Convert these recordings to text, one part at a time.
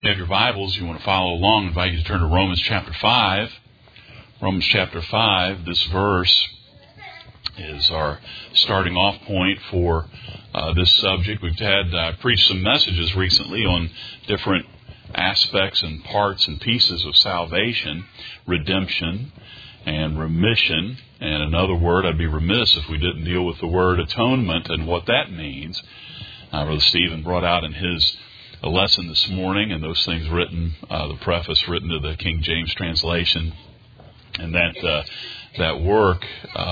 you have your Bibles, you want to follow along, I invite you to turn to Romans chapter 5. Romans chapter 5, this verse is our starting off point for this subject. We've had preached some messages recently on different aspects and parts and pieces of salvation, redemption and remission. And another word, I'd be remiss if we didn't deal with the word atonement and what that means. Brother Stephen brought out in his lesson this morning, and those things written, the preface written to the King James translation, and that work,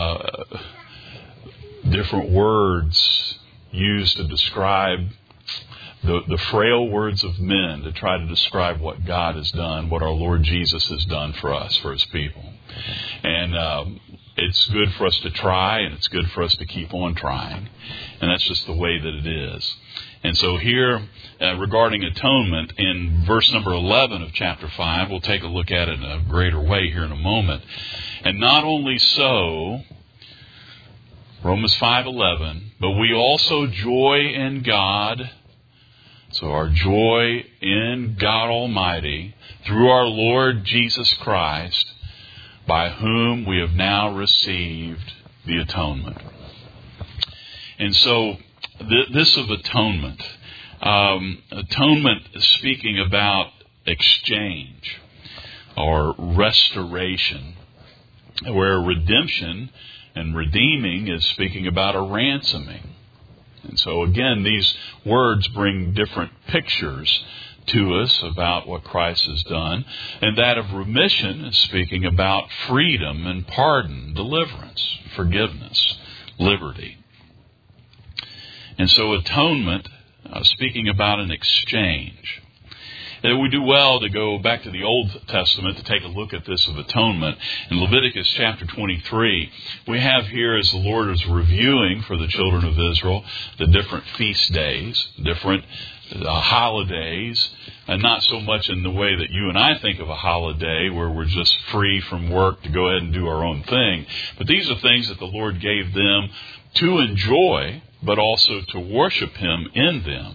different words used to describe the frail words of men to try to describe what God has done, what our Lord Jesus has done for us, for His people. And it's good for us to try, and it's good for us to keep on trying. And that's just the way that it is. And so here, regarding atonement, in verse number 11 of chapter 5, we'll take a look at it in a greater way here in a moment. And not only so, Romans 5:11, but we also joy in God. So our joy in God Almighty through our Lord Jesus Christ, by whom we have now received the atonement. And so this of atonement. Atonement is speaking about exchange or restoration, where redemption and redeeming is speaking about a ransoming. And so again, these words bring different pictures to us about what Christ has done. And that of remission is speaking about freedom and pardon, deliverance, forgiveness, liberty. And so atonement, speaking about an exchange. And we do well to go back to the Old Testament to take a look at this of atonement. In Leviticus chapter 23, we have here, as the Lord is reviewing for the children of Israel, the different feast days, different holidays, and not so much in the way that you and I think of a holiday where we're just free from work to go ahead and do our own thing. But these are things that the Lord gave them to enjoy, but also to worship Him in them.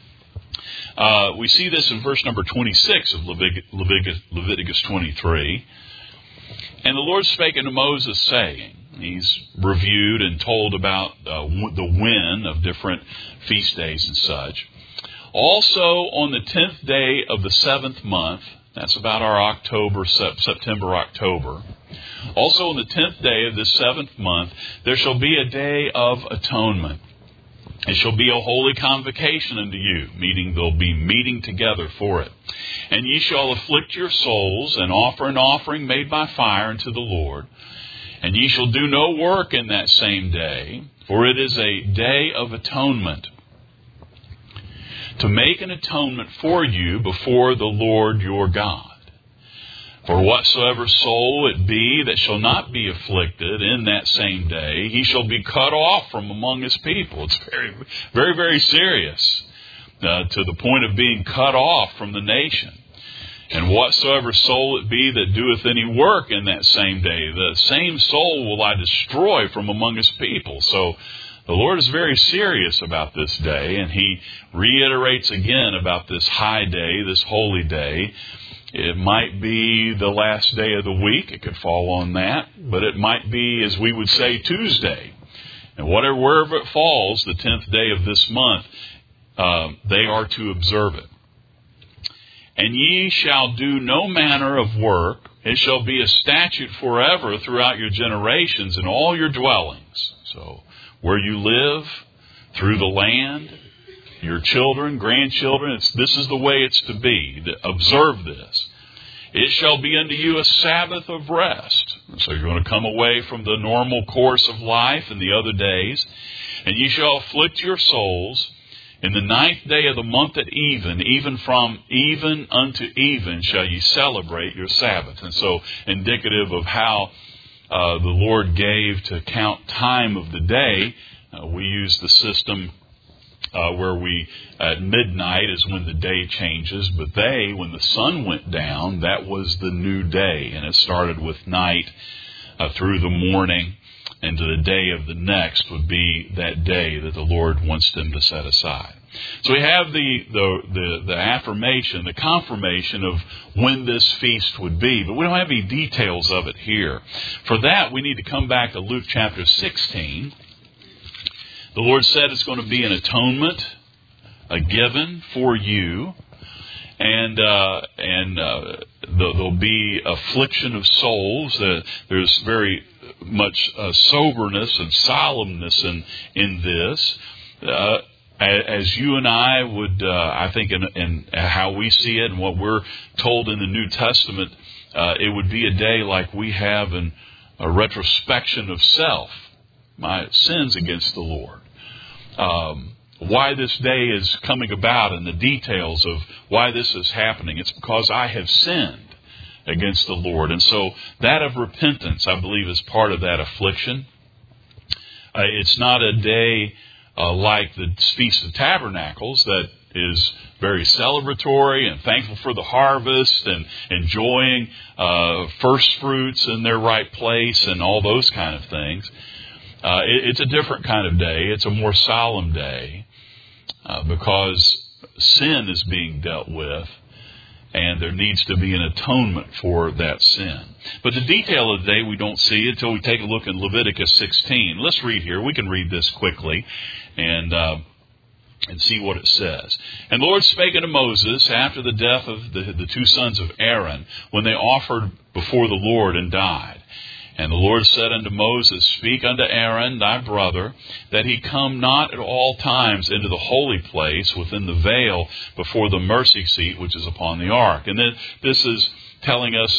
We see this in verse number 26 of Leviticus 23. And the Lord spake unto Moses, saying, He's reviewed and told about the when of different feast days and such. Also on the 10th day of the 7th month, that's about our September-October. Also on the 10th day of this 7th month, there shall be a day of atonement. It shall be a holy convocation unto you, meaning they'll be meeting together for it. And ye shall afflict your souls, and offer an offering made by fire unto the Lord. And ye shall do no work in that same day, for it is a day of atonement, to make an atonement for you before the Lord your God. For whatsoever soul it be that shall not be afflicted in that same day, he shall be cut off from among his people. It's very, very, very serious, to the point of being cut off from the nation. And whatsoever soul it be that doeth any work in that same day, the same soul will I destroy from among his people. So the Lord is very serious about this day, and He reiterates again about this high day, this holy day. It might be the last day of the week. It could fall on that. But it might be, as we would say, Tuesday. And wherever it falls, the 10th day of this month, they are to observe it. And ye shall do no manner of work. It shall be a statute forever throughout your generations in all your dwellings. So where you live, through the land, your children, grandchildren, this is the way it's to be. Observe this. It shall be unto you a Sabbath of rest. So you're going to come away from the normal course of life and the other days. And ye shall afflict your souls. In the 9th day of the month at even from even unto even shall ye celebrate your Sabbath. And so indicative of how the Lord gave to count time of the day, we use the system where we, at midnight is when the day changes, but when the sun went down, that was the new day, and it started with night through the morning, and to the day of the next would be that day that the Lord wants them to set aside. So we have the affirmation, the confirmation of when this feast would be, but we don't have any details of it here. For that, we need to come back to Luke chapter 16. The Lord said it's going to be an atonement, a given for you, and there'll be affliction of souls. There's very much soberness and solemnness in this. As you and I would, I think, in how we see it and what we're told in the New Testament, it would be a day like we have in a retrospection of self, my sins against the Lord. Why this day is coming about and the details of why this is happening. It's because I have sinned against the Lord. And so that of repentance, I believe, is part of that affliction. It's not a day like the Feast of Tabernacles that is very celebratory and thankful for the harvest and enjoying first fruits in their right place and all those kind of things. It's a different kind of day. It's a more solemn day because sin is being dealt with, and there needs to be an atonement for that sin. But the detail of the day we don't see until we take a look in Leviticus 16. Let's read here. We can read this quickly and see what it says. And the Lord spake unto Moses after the death of the two sons of Aaron, when they offered before the Lord and died. And the Lord said unto Moses, Speak unto Aaron thy brother, that he come not at all times into the holy place within the veil before the mercy seat which is upon the ark. And then this is telling us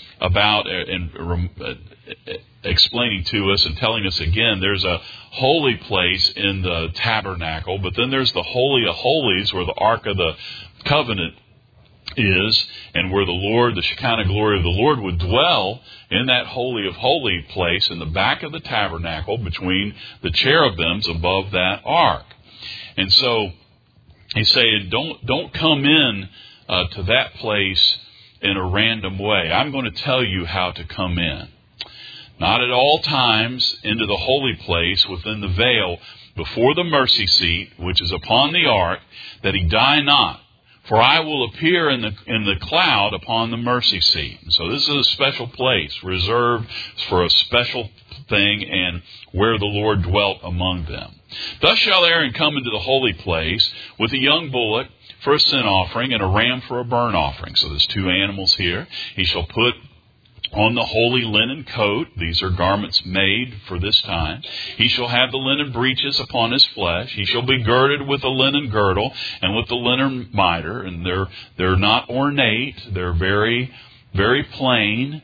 explaining to us and telling us again, there's a holy place in the tabernacle, but then there's the Holy of Holies where the Ark of the Covenant is, and where the Lord, the Shekinah glory of the Lord, would dwell in that Holy of Holies place in the back of the tabernacle between the cherubims above that ark. And so he's saying, don't come in to that place in a random way. I'm going to tell you how to come in. Not at all times into the holy place within the veil before the mercy seat, which is upon the ark, that he die not. For I will appear in the cloud upon the mercy seat. And so this is a special place reserved for a special thing and where the Lord dwelt among them. Thus shall Aaron come into the holy place with a young bullock for a sin offering and a ram for a burnt offering. So there's two animals here. He shall put on the holy linen coat. These are garments made for this time. He shall have the linen breeches upon his flesh. He shall be girded with a linen girdle and with the linen mitre. And they're not ornate. They're very, very plain.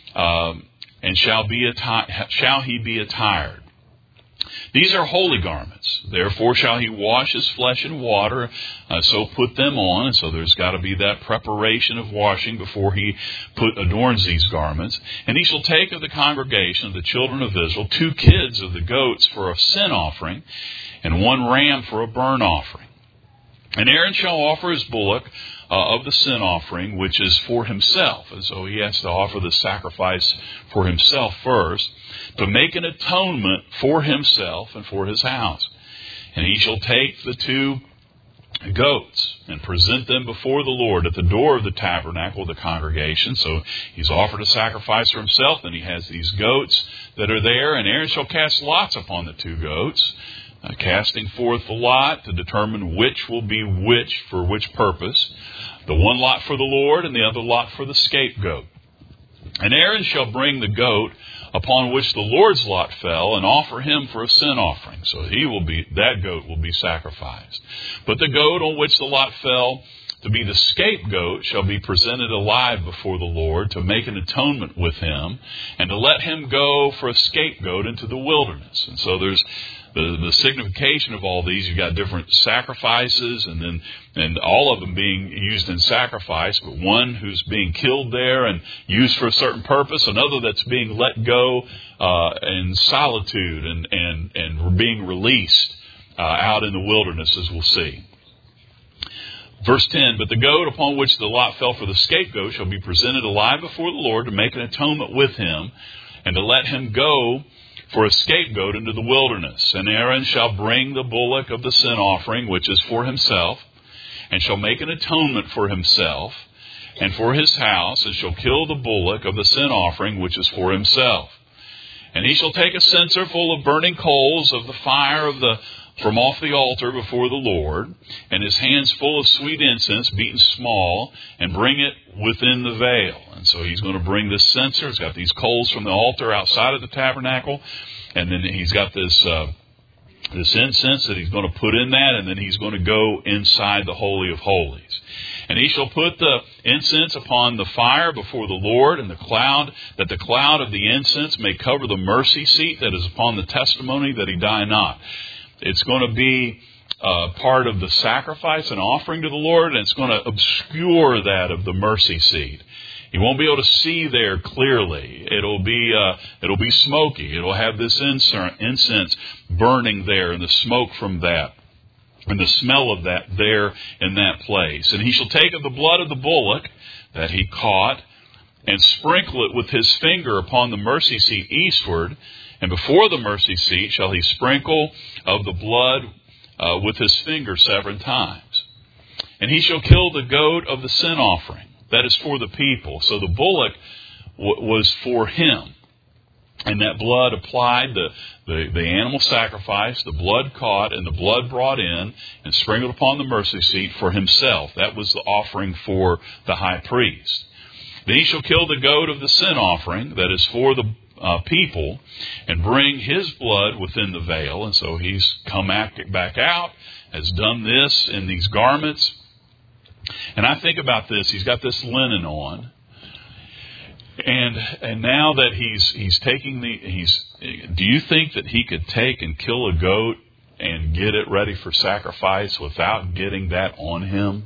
And shall he be attired. These are holy garments. Therefore shall he wash his flesh in water, so put them on. And so there's got to be that preparation of washing before he adorns these garments. And he shall take of the congregation of the children of Israel 2 kids of the goats for a sin offering, and 1 ram for a burnt offering. And Aaron shall offer his bullock of the sin offering, which is for himself. And so he has to offer the sacrifice for himself first, to make an atonement for himself and for his house. And he shall take the 2 goats and present them before the Lord at the door of the tabernacle of the congregation. So he's offered a sacrifice for himself, and he has these goats that are there. And Aaron shall cast lots upon the 2 goats, casting forth the lot to determine which will be which for which purpose. The one lot for the Lord and the other lot for the scapegoat. And Aaron shall bring the goat upon which the Lord's lot fell and offer him for a sin offering. So that goat will be sacrificed. But the goat on which the lot fell to be the scapegoat shall be presented alive before the Lord to make an atonement with him and to let him go for a scapegoat into the wilderness. And so there's the signification of all these. You've got different sacrifices and all of them being used in sacrifice, but one who's being killed there and used for a certain purpose, another that's being let go in solitude and being released out in the wilderness, as we'll see. Verse 10, But the goat upon which the lot fell for the scapegoat shall be presented alive before the Lord to make an atonement with him and to let him go for a scapegoat into the wilderness. And Aaron shall bring the bullock of the sin offering, which is for himself, and shall make an atonement for himself and for his house, and shall kill the bullock of the sin offering, which is for himself. And he shall take a censer full of burning coals of the fire from off the altar before the Lord, and his hands full of sweet incense, beaten small, and bring it within the veil. And so he's going to bring this censer. He's got these coals from the altar outside of the tabernacle, and then he's got this incense that he's going to put in that, and then he's going to go inside the Holy of Holies. And he shall put the incense upon the fire before the Lord, and the cloud of the incense may cover the mercy seat that is upon the testimony, that he die not. It's going to be part of the sacrifice and offering to the Lord, and it's going to obscure that of the mercy seat. You won't be able to see there clearly. It'll be smoky. It'll have this incense burning there, and the smoke from that, and the smell of that there in that place. And he shall take of the blood of the bullock that he caught, and sprinkle it with his finger upon the mercy seat eastward, and before the mercy seat shall he sprinkle of the blood with his finger 7 times. And he shall kill the goat of the sin offering, that is for the people. So the bullock was for him. And that blood applied, the animal sacrifice, the blood caught and the blood brought in and sprinkled upon the mercy seat for himself. That was the offering for the high priest. Then he shall kill the goat of the sin offering, that is for the people, and bring his blood within the veil. And so he's come back out, has done this in these garments. And I think about this. He's got this linen on, and now that he's taking do you think that he could take and kill a goat and get it ready for sacrifice without getting that on him?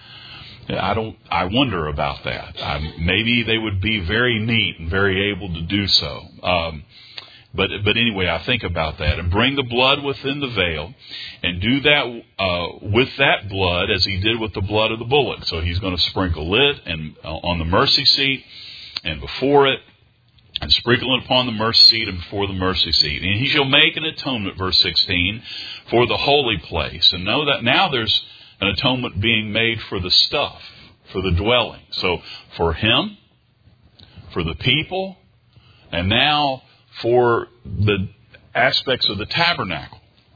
I wonder about that. Maybe they would be very neat and very able to do so. But anyway, I think about that. And bring the blood within the veil, and do that with that blood as he did with the blood of the bullock. So he's going to sprinkle it and on the mercy seat and before it, and sprinkle it upon the mercy seat and before the mercy seat. And he shall make an atonement, verse 16, for the holy place. And know that now there's an atonement being made for the stuff, for the dwelling. So for him, for the people, and now for the aspects of the tabernacle.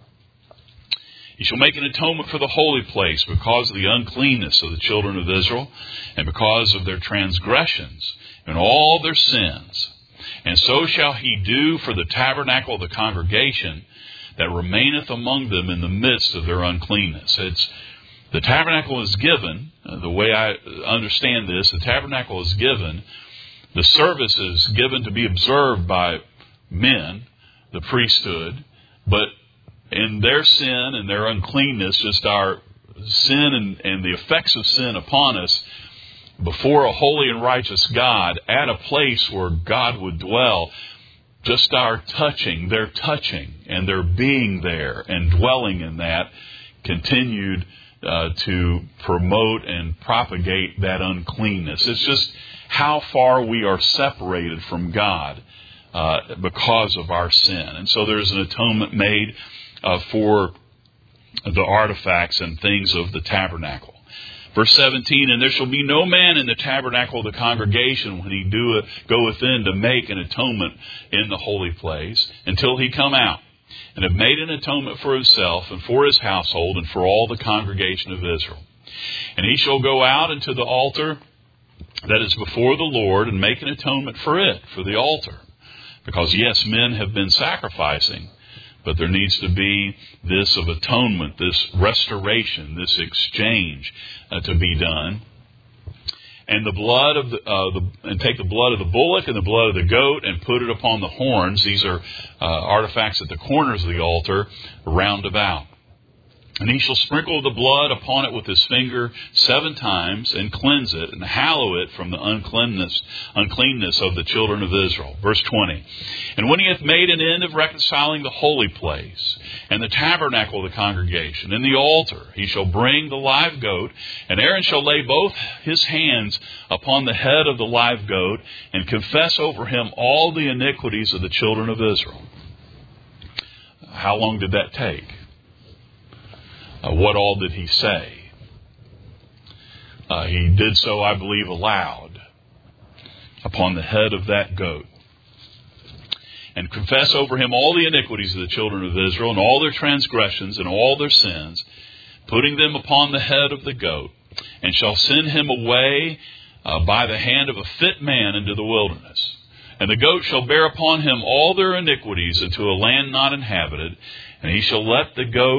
He shall make an atonement for the holy place because of the uncleanness of the children of Israel, and because of their transgressions and all their sins. And so shall he do for the tabernacle of the congregation that remaineth among them in the midst of their uncleanness. The tabernacle is given, the way I understand this, the tabernacle is given, the service is given to be observed by men, the priesthood, but in their sin and their uncleanness, just our sin and the effects of sin upon us, before a holy and righteous God, at a place where God would dwell, just our touching, their touching, and their being there and dwelling in that continued to promote and propagate that uncleanness. It's just how far we are separated from God because of our sin. And so there's an atonement made for the artifacts and things of the tabernacle. Verse 17, and there shall be no man in the tabernacle of the congregation when he go within to make an atonement in the holy place until he come out, and have made an atonement for himself and for his household and for all the congregation of Israel. And he shall go out into the altar that is before the Lord and make an atonement for it, for the altar. Because yes, men have been sacrificing, but there needs to be this of atonement, this restoration, this exchange to be done. And the blood of and take the blood of the bullock and the blood of the goat and put it upon the horns. These are artifacts at the corners of the altar round about. And he shall sprinkle the blood upon it with his finger 7 times, and cleanse it, and hallow it from the uncleanness of the children of Israel. Verse 20. And when he hath made an end of reconciling the holy place, and the tabernacle of the congregation, and the altar, he shall bring the live goat, and Aaron shall lay both his hands upon the head of the live goat, and confess over him all the iniquities of the children of Israel. How long did that take? What all did he say? He did so, I believe, aloud upon the head of that goat. And confess over him all the iniquities of the children of Israel and all their transgressions and all their sins, putting them upon the head of the goat, and shall send him away by the hand of a fit man into the wilderness. And the goat shall bear upon him all their iniquities into a land not inhabited, and he shall let go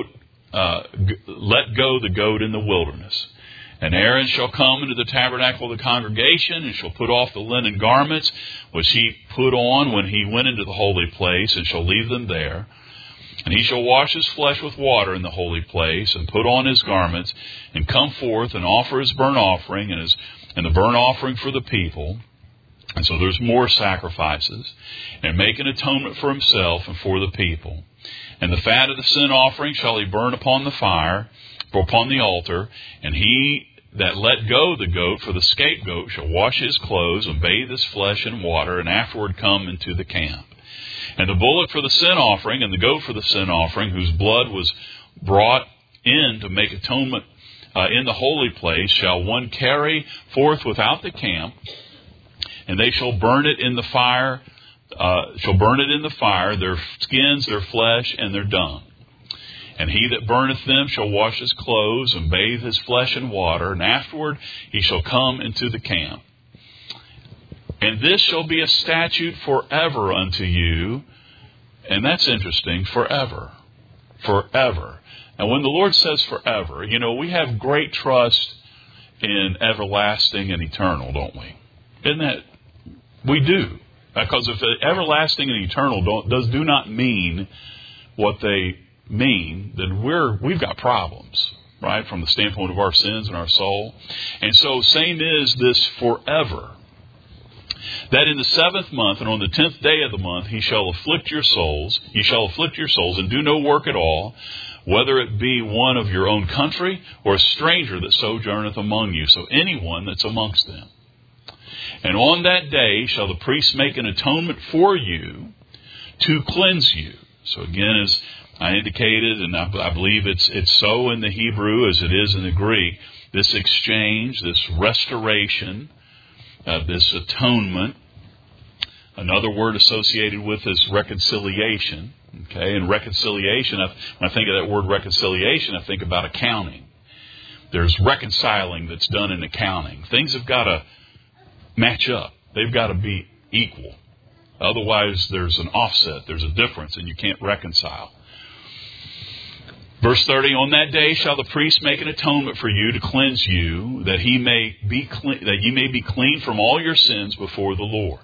the goat in the wilderness. And Aaron shall come into the tabernacle of the congregation, and shall put off the linen garments which he put on when he went into the holy place, and shall leave them there. And he shall wash his flesh with water in the holy place, and put on his garments, and come forth and offer his burnt offering and the burnt offering for the people. And so there's more sacrifices, and make an atonement for himself and for the people. And the fat of the sin offering shall he burn upon the fire, or upon the altar, and he that let go the goat for the scapegoat shall wash his clothes and bathe his flesh in water, and afterward come into the camp. And the bullock for the sin offering and the goat for the sin offering, whose blood was brought in to make atonement in the holy place, shall one carry forth without the camp, and they shall burn it in the fire. Their skins, their flesh, and their dung. And he that burneth them shall wash his clothes and bathe his flesh in water, and afterward he shall come into the camp. And this shall be a statute forever unto you. And that's interesting, forever. Forever. And when the Lord says forever, we have great trust in everlasting and eternal, don't we? Isn't that? We do. Because if everlasting and eternal do not mean what they mean, then we've got problems, right? From the standpoint of our sins and our soul. And so same is this forever. That in the 7th month and on the 10th day of the month ye shall afflict your souls, and do no work at all, whether it be one of your own country or a stranger that sojourneth among you. So anyone that's amongst them. And on that day shall the priest make an atonement for you to cleanse you. So again, as I indicated, and I believe it's so in the Hebrew as it is in the Greek, this exchange, this restoration, this atonement. Another word associated with is reconciliation. Okay, and reconciliation, when I think of that word reconciliation, I think about accounting. There's reconciling that's done in accounting. Things have got to match up. They've got to be equal. Otherwise, there's an offset. There's a difference, and you can't reconcile. Verse 30, on that day shall the priest make an atonement for you to cleanse you, that ye may be clean from all your sins before the Lord.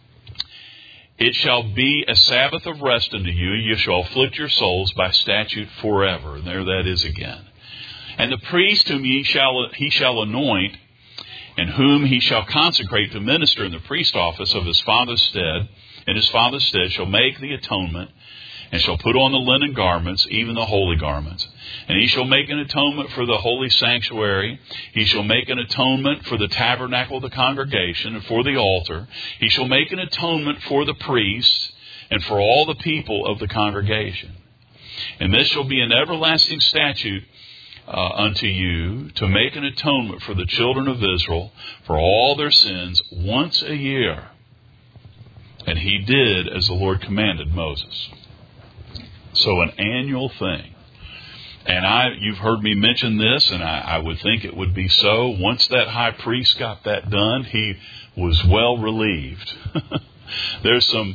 It shall be a Sabbath of rest unto you. You shall afflict your souls by statute forever. And there that is again. And the priest whom he shall anoint, and whom he shall consecrate to minister in the priest office of his father's stead, in his father's stead shall make the atonement, and shall put on the linen garments, even the holy garments. And he shall make an atonement for the holy sanctuary. He shall make an atonement for the tabernacle of the congregation and for the altar. He shall make an atonement for the priests and for all the people of the congregation. And this shall be an everlasting statute unto you, to make an atonement for the children of Israel for all their sins once a year. And he did as the Lord commanded Moses. So an annual thing. And you've heard me mention this, and I would think it would be so. Once that high priest got that done, he was well relieved. There's some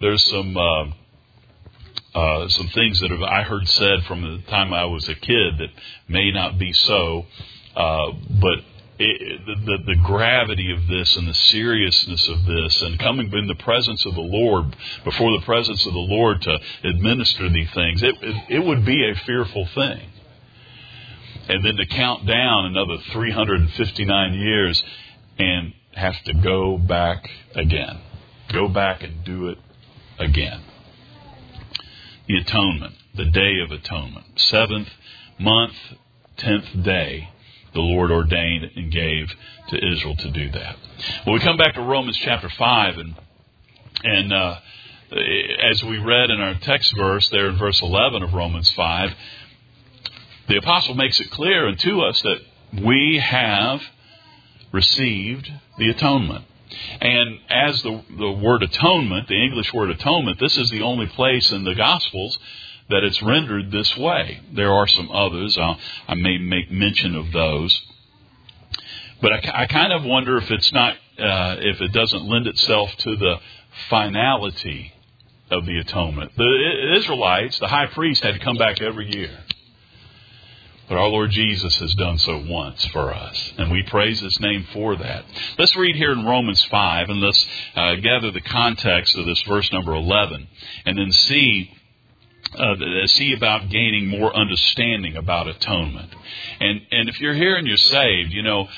things that I heard said from the time I was a kid that may not be so, but the gravity of this and the seriousness of this, and coming in the presence of the Lord, before the presence of the Lord to administer these things, it would be a fearful thing. And then to count down another 359 years and have to go back again. Go back and do it again. The atonement, the Day of Atonement, 7th month, 10th day, the Lord ordained and gave to Israel to do that. Well, we come back to Romans chapter 5, and as we read in our text verse there in verse 11 of Romans 5, the apostle makes it clear unto us that we have received the atonement. And as the word atonement, the English word atonement, this is the only place in the Gospels that it's rendered this way. There are some others. I may make mention of those. But I kind of wonder if it's not, if it doesn't lend itself to the finality of the atonement. The Israelites, the high priest, had to come back every year. But our Lord Jesus has done so once for us, and we praise His name for that. Let's read here in Romans 5, and let's gather the context of this verse number 11, and then see about gaining more understanding about atonement. And if you're here and you're saved,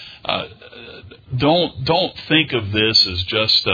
don't think of this as just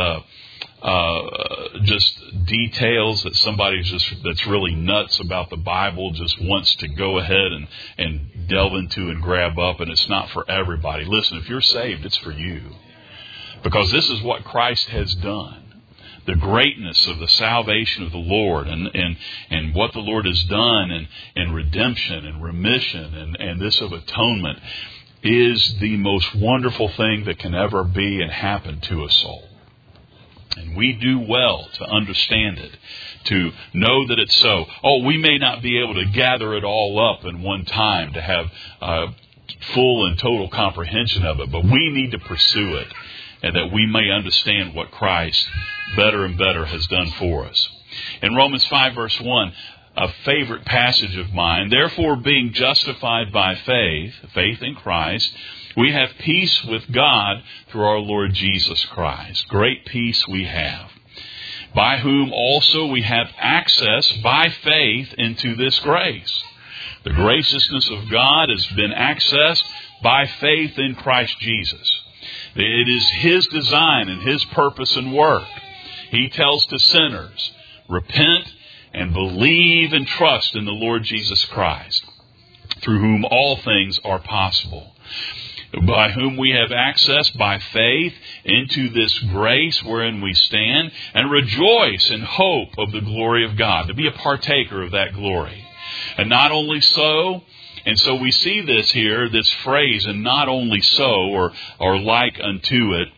details that somebody that's really nuts about the Bible just wants to go ahead and delve into and grab up, and it's not for everybody. Listen, if you're saved, it's for you. Because this is what Christ has done. The greatness of the salvation of the Lord and what the Lord has done in redemption and remission and this of atonement is the most wonderful thing that can ever be and happen to a soul. And we do well to understand it, to know that it's so. Oh, we may not be able to gather it all up in one time to have full and total comprehension of it, but we need to pursue it, and that we may understand what Christ better and better has done for us. In Romans 5 verse 1, a favorite passage of mine, therefore being justified by faith in Christ, we have peace with God through our Lord Jesus Christ. Great peace we have. By whom also we have access by faith into this grace. The graciousness of God has been accessed by faith in Christ Jesus. It is His design and His purpose and work. He tells to sinners, repent and believe and trust in the Lord Jesus Christ, through whom all things are possible. By whom we have access by faith into this grace wherein we stand, and rejoice in hope of the glory of God, to be a partaker of that glory. And not only so, and so we see this here, this phrase, and not only so, or like unto it.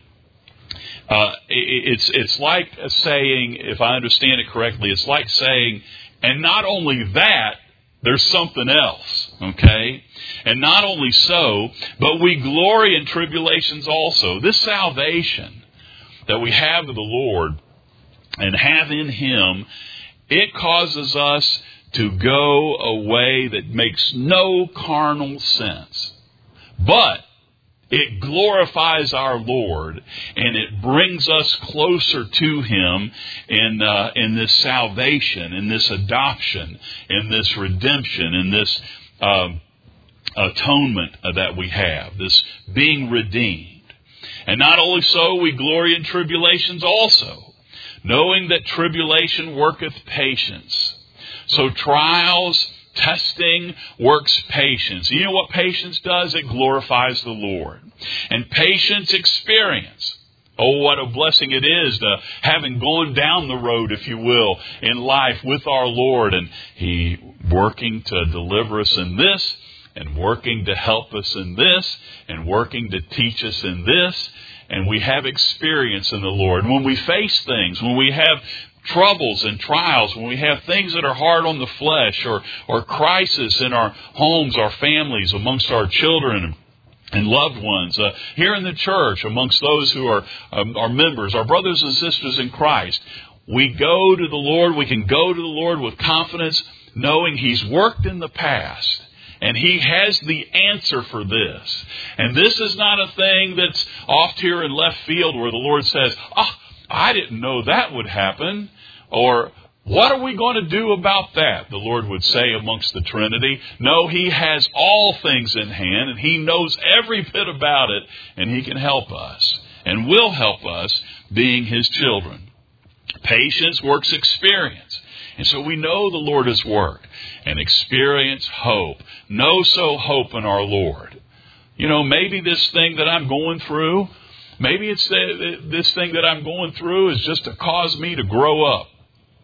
It's like saying, if I understand it correctly, it's like saying, and not only that, there's something else, okay? And not only so, but we glory in tribulations also. This salvation that we have of the Lord and have in Him, it causes us to go a way that makes no carnal sense. But it glorifies our Lord, and it brings us closer to Him in this salvation, in this adoption, in this redemption, in this atonement that we have, this being redeemed. And not only so, we glory in tribulations also, knowing that tribulation worketh patience. So trials, testing works patience. You know what patience does? It glorifies the Lord. And patience, experience. Oh, what a blessing it is to having gone down the road, if you will, in life with our Lord, and He working to deliver us in this, and working to help us in this, and working to teach us in this, and we have experience in the Lord. When we face things, when we have troubles and trials, when we have things that are hard on the flesh, or crisis in our homes, our families, amongst our children and loved ones, here in the church, amongst those who are our members, our brothers and sisters in Christ, we go to the Lord. We can go to the Lord with confidence, knowing He's worked in the past, and He has the answer for this. And this is not a thing that's off here in left field where the Lord says, I didn't know that would happen. Or, what are we going to do about that? The Lord would say amongst the Trinity. No, He has all things in hand, and He knows every bit about it, and He can help us and will help us, being His children. Patience works experience. And so we know the Lord has worked, and experience hope. Know so hope in our Lord. You know, maybe this thing that I'm going through, maybe it's this thing that I'm going through is just to cause me to grow up.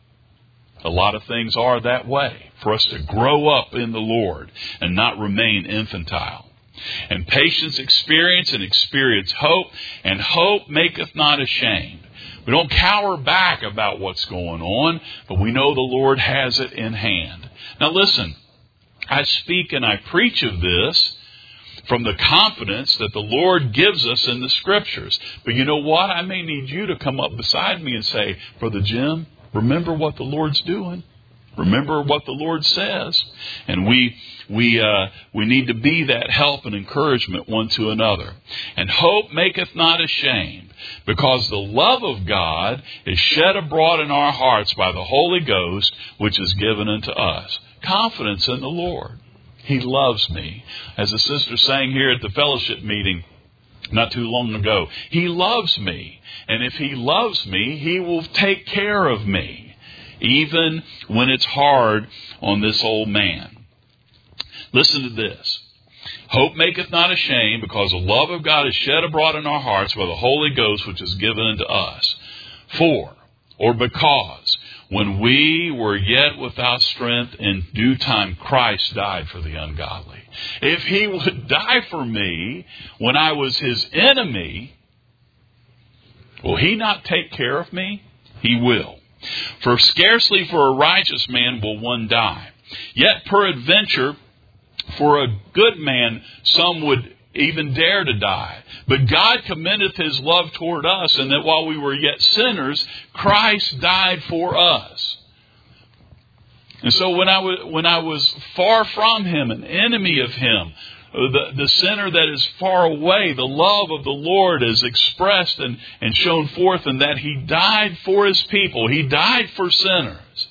A lot of things are that way, for us to grow up in the Lord and not remain infantile. And patience experience, and experience hope, and hope maketh not ashamed. We don't cower back about what's going on, but we know the Lord has it in hand. Now listen, I speak and I preach of this from the confidence that the Lord gives us in the Scriptures. But you know what? I may need you to come up beside me and say, Brother Jim, remember what the Lord's doing. Remember what the Lord says. And we need to be that help and encouragement one to another. And hope maketh not ashamed, because the love of God is shed abroad in our hearts by the Holy Ghost, which is given unto us. Confidence in the Lord. He loves me. As the sister sang here at the fellowship meeting not too long ago, He loves me. And if He loves me, He will take care of me, even when it's hard on this old man. Listen to this. Hope maketh not ashamed, because the love of God is shed abroad in our hearts by the Holy Ghost, which is given unto us. For, or because, when we were yet without strength, in due time Christ died for the ungodly. If He would die for me when I was His enemy, will He not take care of me? He will. For scarcely for a righteous man will one die. Yet peradventure for a good man some would even dare to die. But God commendeth His love toward us, and that while we were yet sinners, Christ died for us. And so when I was far from Him, an enemy of Him, the sinner that is far away, the love of the Lord is expressed and shown forth in that He died for His people. He died for sinners.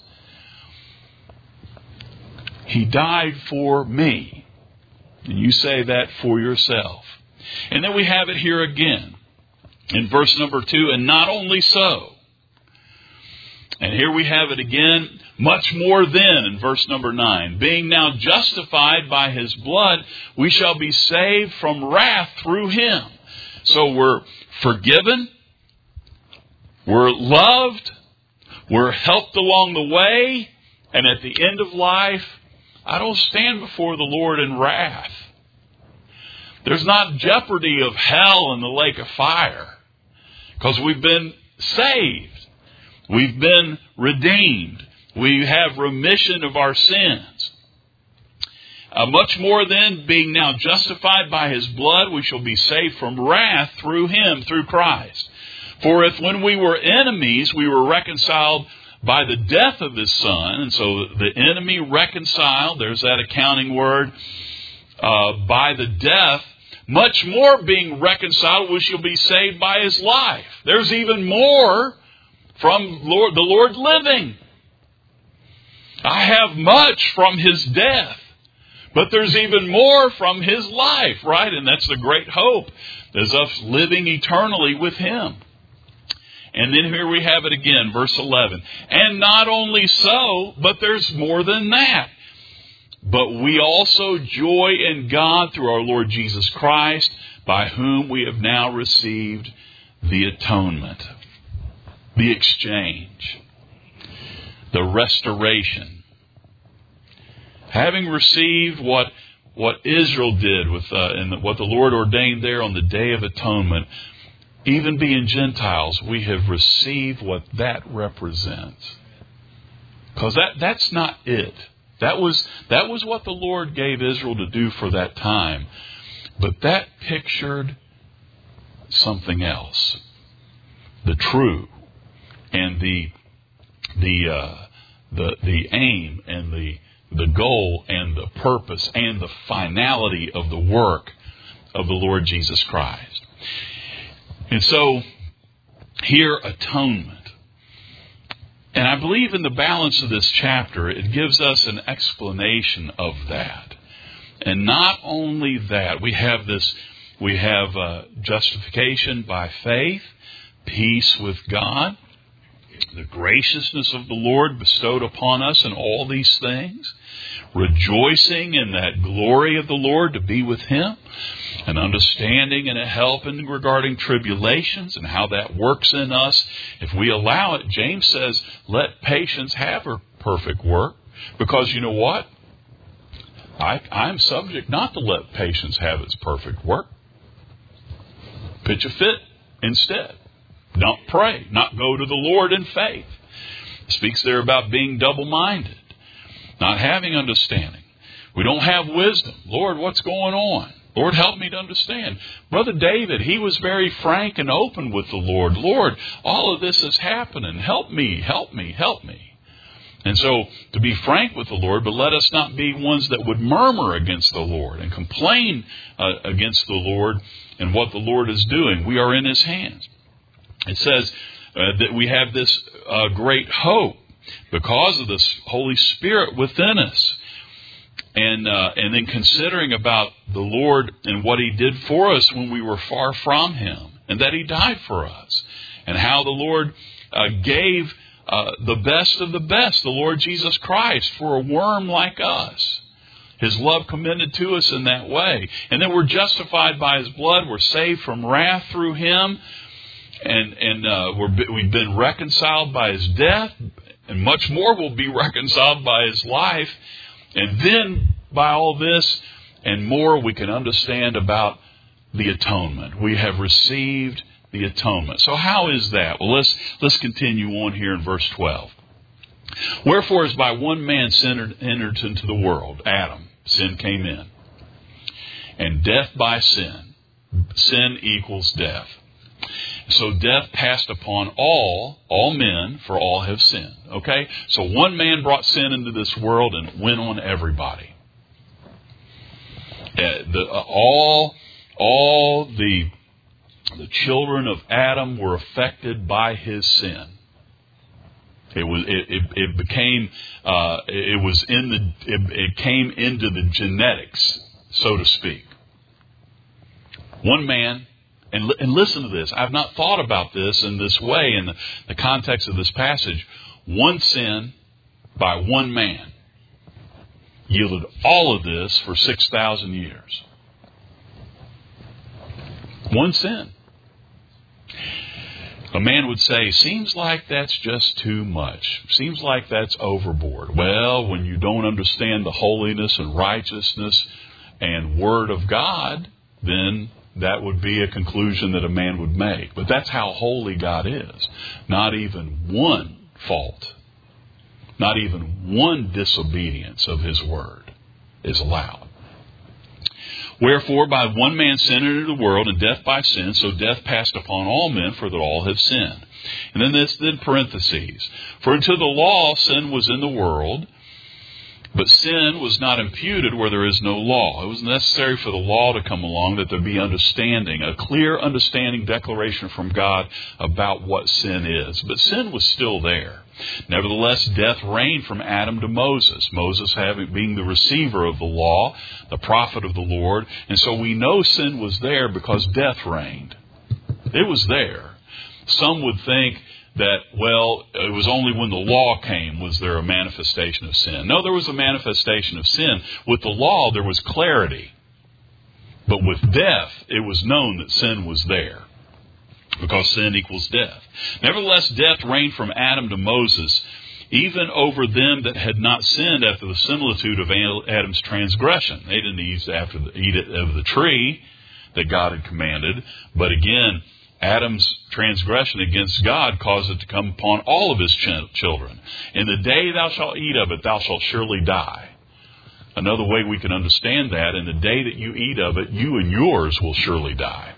He died for me. And you say that for yourself. And then we have it here again in verse number 2. And not only so. And here we have it again, much more then in verse number 9. Being now justified by His blood, we shall be saved from wrath through Him. So we're forgiven. We're loved. We're helped along the way. And at the end of life, I don't stand before the Lord in wrath. There's not jeopardy of hell in the lake of fire, because we've been saved. We've been redeemed. We have remission of our sins. Much more then, being now justified by His blood, we shall be saved from wrath through Him, through Christ. For if when we were enemies, we were reconciled by the death of His Son, and so the enemy reconciled, there's that accounting word, by the death, much more being reconciled, we shall be saved by His life. There's even more from the Lord living. I have much from His death, but there's even more from His life, right? And that's the great hope, is us living eternally with Him. And then here we have it again, verse 11. And not only so, but there's more than that. But we also joy in God through our Lord Jesus Christ, by whom we have now received the atonement, the exchange, the restoration. Having received what Israel did with and what the Lord ordained there on the Day of Atonement, even being Gentiles, we have received what that represents. Because that's not it. That was what the Lord gave Israel to do for that time. But that pictured something else. The true and the aim and the goal and the purpose and the finality of the work of the Lord Jesus Christ. And so, here, atonement. And I believe in the balance of this chapter, it gives us an explanation of that. And not only that, we have justification by faith, peace with God, the graciousness of the Lord bestowed upon us in all these things, rejoicing in that glory of the Lord to be with Him, an understanding and a help in regarding tribulations and how that works in us. If we allow it, James says, let patience have her perfect work. Because you know what? I'm subject not to let patience have its perfect work. Pitch a fit instead. Not pray. Not go to the Lord in faith. It speaks there about being double-minded. Not having understanding. We don't have wisdom. Lord, what's going on? Lord, help me to understand. Brother David, he was very frank and open with the Lord. Lord, all of this is happening. Help me, help me, help me. And so, to be frank with the Lord, but let us not be ones that would murmur against the Lord and complain against the Lord and what the Lord is doing. We are in His hands. It says that we have this great hope because of this Holy Spirit within us. And then considering about the Lord and what He did for us when we were far from Him, and that He died for us, and how the Lord gave the best of the best, the Lord Jesus Christ, for a worm like us. His love commended to us in that way. And then we're justified by His blood. We're saved from wrath through Him. And we've been reconciled by His death. And much more will be reconciled by His life. And then by all this and more, we can understand about the atonement. We have received the atonement. So how is that? Well, let's continue on here in verse 12. Wherefore, as by one man sin entered into the world, Adam, sin came in. And death by sin. Sin equals death. So death passed upon all men, for all have sinned. Okay? So one man brought sin into this world, and it went on everybody. All the children of Adam were affected by his sin. It came into the genetics, so to speak. One man. And listen to this. I've not thought about this in this way in the context of this passage. One sin by one man yielded all of this for 6,000 years. One sin. A man would say, seems like that's just too much. Seems like that's overboard. Well, when you don't understand the holiness and righteousness and Word of God, then that would be a conclusion that a man would make. But that's how holy God is. Not even one fault, not even one disobedience of His Word is allowed. Wherefore, by one man sin entered the world, and death by sin, so death passed upon all men, for that all have sinned. And then parentheses. For unto the law sin was in the world, but sin was not imputed where there is no law. It was necessary for the law to come along that there be understanding, a clear understanding declaration from God about what sin is. But sin was still there. Nevertheless, death reigned from Adam to Moses. Moses being the receiver of the law, the prophet of the Lord. And so we know sin was there because death reigned. It was there. Some would think that, well, it was only when the law came was there a manifestation of sin. No, there was a manifestation of sin. With the law, there was clarity. But with death, it was known that sin was there, because sin equals death. Nevertheless, death reigned from Adam to Moses, even over them that had not sinned after the similitude of Adam's transgression. They didn't eat of the tree that God had commanded, but again, Adam's transgression against God caused it to come upon all of his children. In the day thou shalt eat of it, thou shalt surely die. Another way we can understand that, in the day that you eat of it, you and yours will surely die.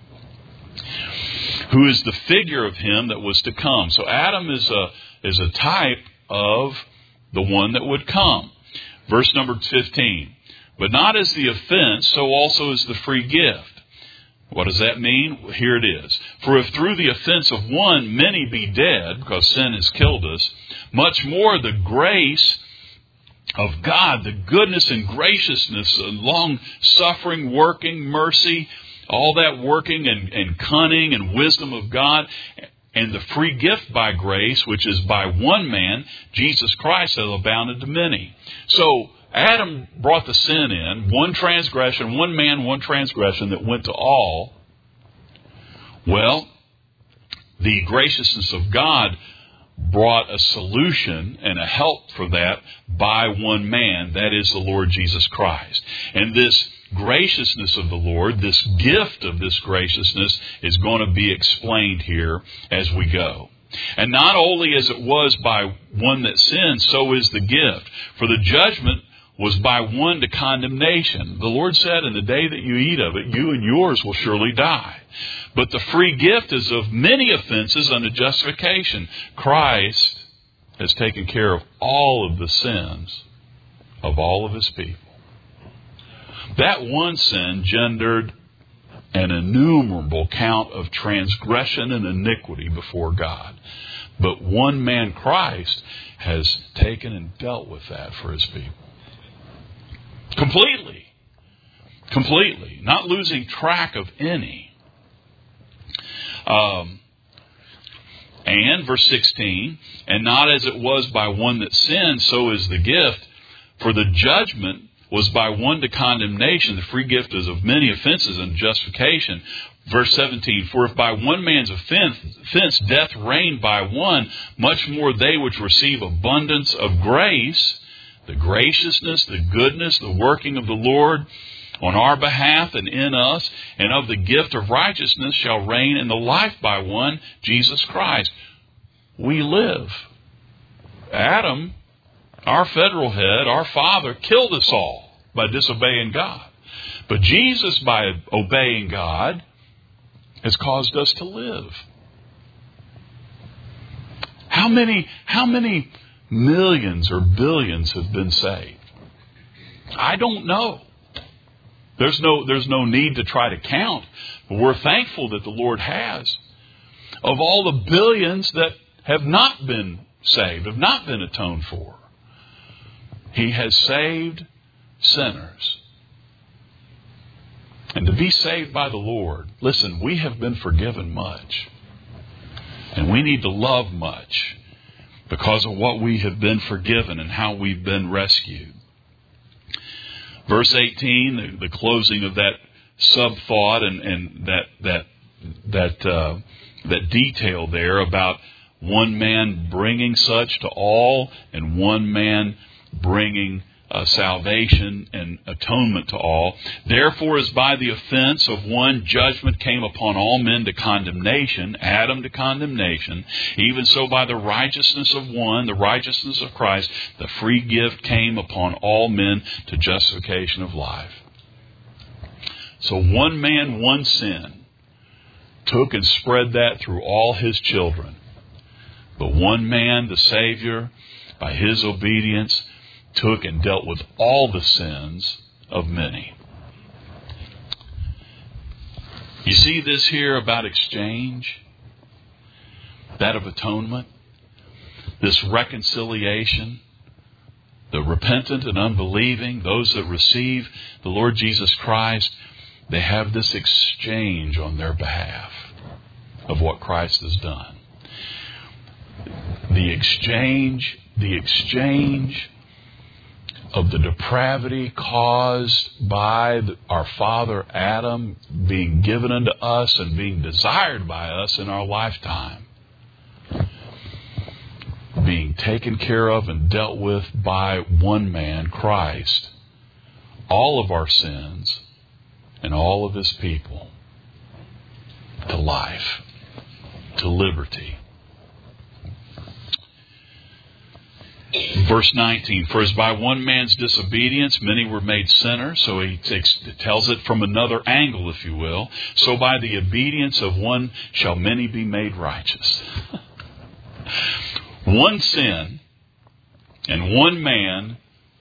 Who is the figure of him that was to come. So Adam is a type of the one that would come. Verse number 15. But not as the offense, so also is the free gift. What does that mean? Here it is. For if through the offense of one many be dead, because sin has killed us, much more the grace of God, the goodness and graciousness, long-suffering, working, mercy, all that working and cunning and wisdom of God, and the free gift by grace, which is by one man, Jesus Christ, hath abounded to many. So Adam brought the sin in, one transgression, one man, one transgression that went to all. Well, the graciousness of God brought a solution and a help for that by one man, that is the Lord Jesus Christ. And this graciousness of the Lord, this gift of this graciousness, is going to be explained here as we go. And not only as it was by one that sinned, so is the gift. For the judgment was by one to condemnation. The Lord said, in the day that you eat of it, you and yours will surely die. But the free gift is of many offenses unto justification. Christ has taken care of all of the sins of all of His people. That one sin gendered an innumerable count of transgression and iniquity before God. But one man, Christ, has taken and dealt with that for His people. Completely. Completely. Not losing track of any. And, verse 16, and not as it was by one that sinned, so is the gift. For the judgment was by one to condemnation. The free gift is of many offenses and justification. Verse 17, for if by one man's offense death reigned by one, much more they which receive abundance of grace, the graciousness, the goodness, the working of the Lord on our behalf and in us, and of the gift of righteousness shall reign in the life by one, Jesus Christ. We live. Adam, our federal head, our father, killed us all by disobeying God. But Jesus, by obeying God, has caused us to live. How many millions or billions have been saved? I don't know. There's no need to try to count, but we're thankful that the Lord has. Of all the billions that have not been saved, have not been atoned for, He has saved sinners. And to be saved by the Lord, listen, we have been forgiven much. And we need to love much because of what we have been forgiven and how we've been rescued. Verse 18, the closing of that sub-thought and that detail there about one man bringing such to all and one man bringing salvation and atonement to all. Therefore, as by the offense of one judgment came upon all men to condemnation, Adam to condemnation, even so by the righteousness of one, the righteousness of Christ, the free gift came upon all men to justification of life. So one man, one sin, took and spread that through all his children. But one man, the Savior, by His obedience, took and dealt with all the sins of many. You see this here about exchange, that of atonement, this reconciliation, the repentant and unbelieving, those that receive the Lord Jesus Christ, they have this exchange on their behalf of what Christ has done. The exchange of the depravity caused by our father Adam being given unto us and being desired by us in our lifetime, being taken care of and dealt with by one man, Christ, all of our sins and all of His people, to life, to liberty. Verse 19, for as by one man's disobedience many were made sinners, so he tells it from another angle, if you will, so by the obedience of one shall many be made righteous. One sin and one man,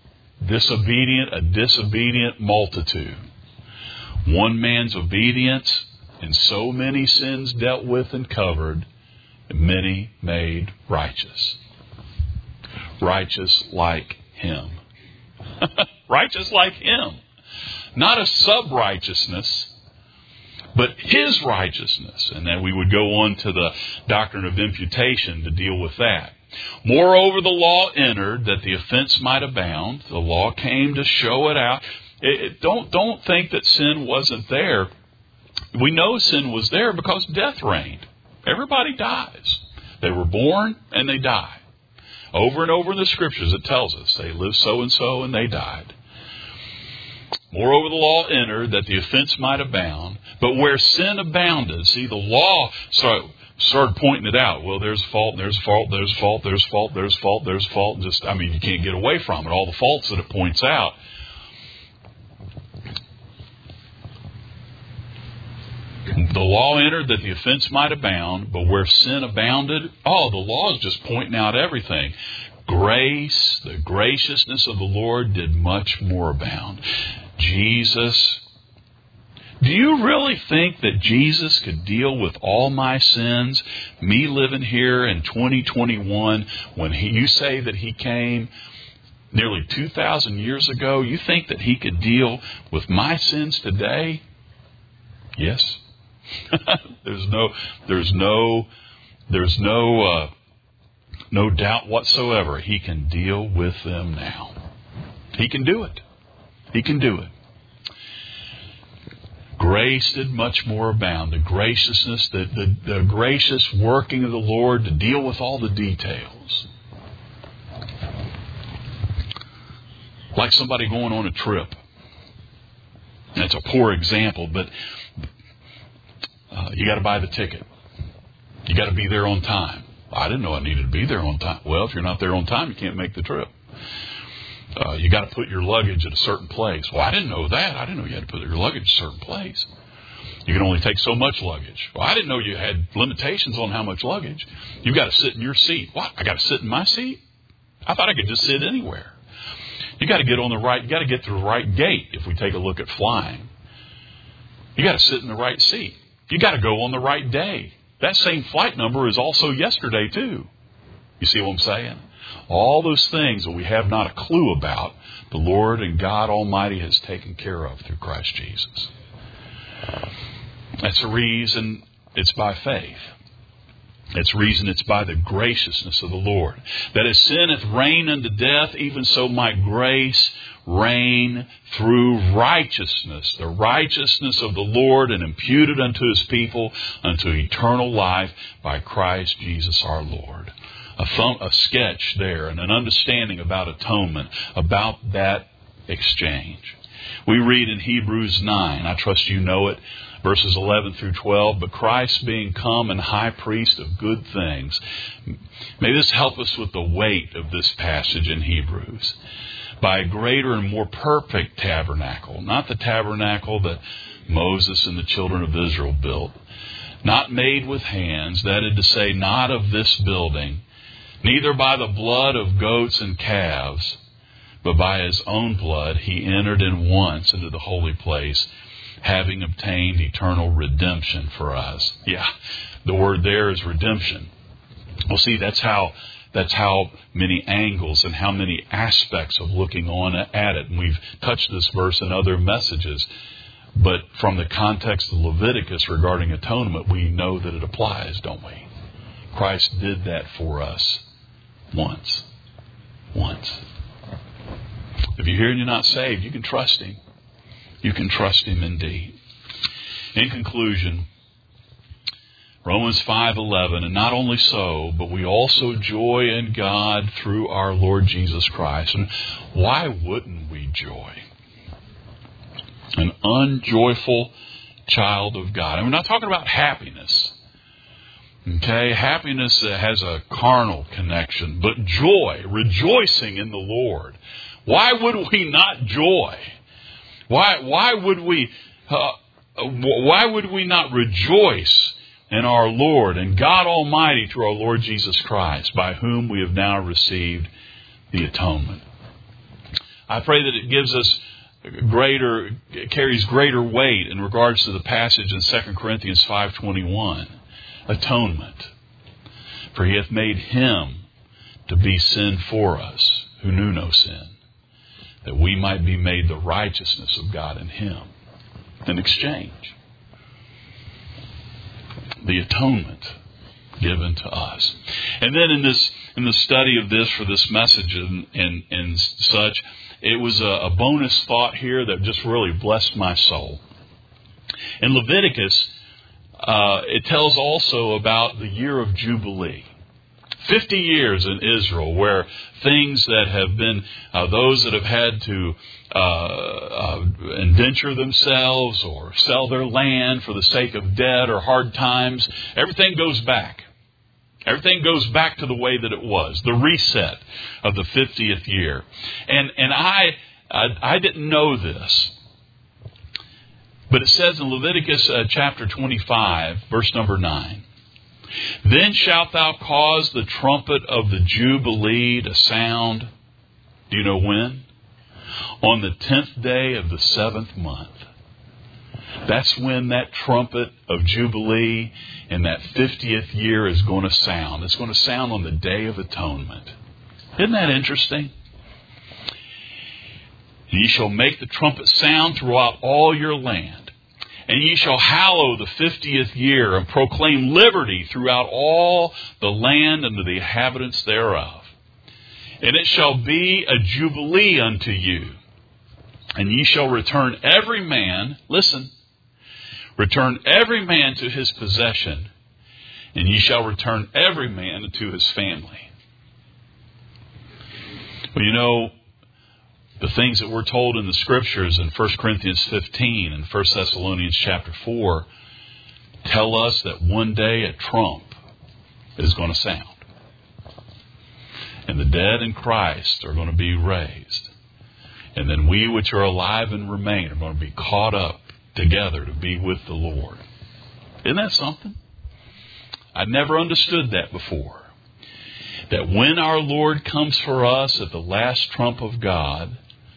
a disobedient multitude. One man's obedience and so many sins dealt with and covered, and many made righteous. Righteous like Him. Righteous like Him. Not a sub-righteousness, but His righteousness. And then we would go on to the doctrine of imputation to deal with that. Moreover, the law entered that the offense might abound. The law came to show it out. Don't think that sin wasn't there. We know sin was there because death reigned. Everybody dies. They were born and they died. Over and over in the Scriptures it tells us they lived so and so and they died. Moreover, the law entered that the offense might abound. But where sin abounded, see, the law started pointing it out. Well, there's fault, there's fault, there's fault, there's fault, there's fault, there's fault. You can't get away from it. All the faults that it points out. The law entered that the offense might abound, but where sin abounded, the law is just pointing out everything. Grace, the graciousness of the Lord did much more abound. Jesus, do you really think that Jesus could deal with all my sins, me living here in 2021, when you say that He came nearly 2,000 years ago? You think that He could deal with my sins today? Yes. There's no doubt whatsoever. He can deal with them now. He can do it. He can do it. Grace did much more abound. The graciousness, the gracious working of the Lord to deal with all the details. Like somebody going on a trip. That's a poor example, but you got to buy the ticket. You got to be there on time. I didn't know I needed to be there on time. Well, if you're not there on time, you can't make the trip. You got to put your luggage at a certain place. Well, I didn't know that. I didn't know you had to put your luggage at a certain place. You can only take so much luggage. Well, I didn't know you had limitations on how much luggage. You've got to sit in your seat. What? I got to sit in my seat? I thought I could just sit anywhere. You got to get on the right. You got to get to the right gate. If we take a look at flying, you got to sit in the right seat. You got to go on the right day. That same flight number is also yesterday too. You see what I'm saying? All those things that we have not a clue about, the Lord and God Almighty has taken care of through Christ Jesus. That's the reason it's by faith. That's the reason it's by the graciousness of the Lord. That as sin hath reigned unto death, even so might grace reign through righteousness. The righteousness of the Lord, and imputed unto His people unto eternal life by Christ Jesus our Lord. A sketch there and an understanding about atonement, about that exchange. We read in Hebrews 9, I trust you know it, verses 11 through 12, but Christ being come and high priest of good things. May this help us with the weight of this passage in Hebrews. By a greater and more perfect tabernacle, not the tabernacle that Moses and the children of Israel built, not made with hands, that is to say, not of this building, neither by the blood of goats and calves, but by His own blood He entered in once into the holy place, having obtained eternal redemption for us. Yeah, the word there is redemption. Well, see, that's how many angles and how many aspects of looking on at it. And we've touched this verse in other messages. But from the context of Leviticus regarding atonement, we know that it applies, don't we? Christ did that for us once. If you're here and you're not saved, you can trust Him. You can trust Him indeed. In conclusion, Romans 5:11, and not only so, but we also joy in God through our Lord Jesus Christ. And why wouldn't we joy? An unjoyful child of God. And we're not talking about happiness. Okay, happiness has a carnal connection, but joy, rejoicing in the Lord. Why would we not joy? Why would we not rejoice in our Lord and God Almighty through our Lord Jesus Christ, by whom we have now received the atonement? I pray that it gives us carries greater weight in regards to the passage in 2 Corinthians 5:21. Atonement. For He hath made Him to be sin for us, who knew no sin, that we might be made the righteousness of God in Him. In exchange, the atonement given to us. And then in the study of this for this message and such, it was a bonus thought here that just really blessed my soul. In Leviticus, it tells also about the year of Jubilee. 50 years in Israel where things that have been, those that have had to indenture themselves or sell their land for the sake of debt or hard times, everything goes back. Everything goes back to the way that it was, the reset of the 50th year. And I didn't know this, but it says in Leviticus chapter 25, verse number 9, "Then shalt thou cause the trumpet of the Jubilee to sound." Do you know when? "On the 10th day of the 7th month." That's when that trumpet of Jubilee in that 50th year is going to sound. It's going to sound on the Day of Atonement. Isn't that interesting? "Ye shall make the trumpet sound throughout all your land. And ye shall hallow the 50th year and proclaim liberty throughout all the land unto the inhabitants thereof. And it shall be a jubilee unto you. And ye shall return every man," listen, "return every man to his possession, and ye shall return every man to his family." Well, you know, the things that we're told in the Scriptures in 1 Corinthians 15 and 1 Thessalonians chapter 4 tell us that one day a trump is going to sound. And the dead in Christ are going to be raised. And then we which are alive and remain are going to be caught up together to be with the Lord. Isn't that something? I'd never understood that before. That when our Lord comes for us at the last trump of God,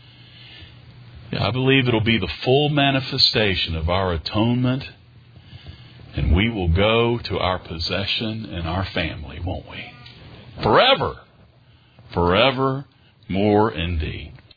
I believe it'll be the full manifestation of our atonement, and we will go to our possession and our family, won't we? Forever. Forever more indeed.